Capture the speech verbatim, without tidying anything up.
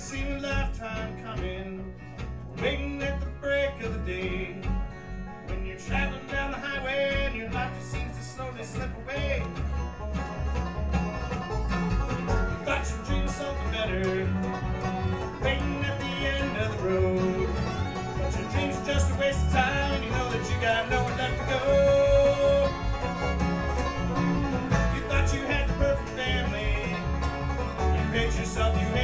seem a lifetime coming, waiting at the break of the day. When you're traveling down the highway and your life just seems to slowly slip away. You thought you'd dream of something better, waiting at the end of the road. But your dreams are just a waste of time, and you know that you got nowhere left to go. You thought you had the perfect family, you hate yourself, you hate